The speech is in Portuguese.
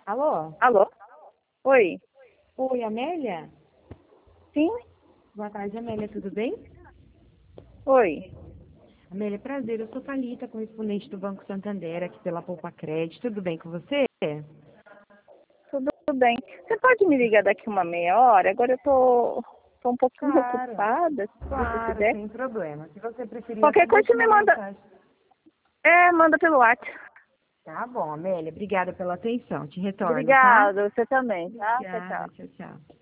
Alô? Alô? Oi? Oi, Amélia? Sim? Boa tarde, Amélia, tudo bem? Oi? Amélia, prazer, eu sou Thalita, correspondente do Banco Santander, aqui pela Poupa Crédito. Tudo bem com você? Tudo bem. Você pode me ligar daqui uma meia hora? Agora eu tô um pouquinho Claro, ocupada, se você claro, puder. sem problema. Se você preferir, Qualquer até coisa deixo você me uma manda. mensagem. Manda pelo WhatsApp. Tá bom, Amélia, obrigada pela atenção. Te retorno, tá? Obrigada, você também, tá? Tchau, Obrigada, tchau. tchau, tchau.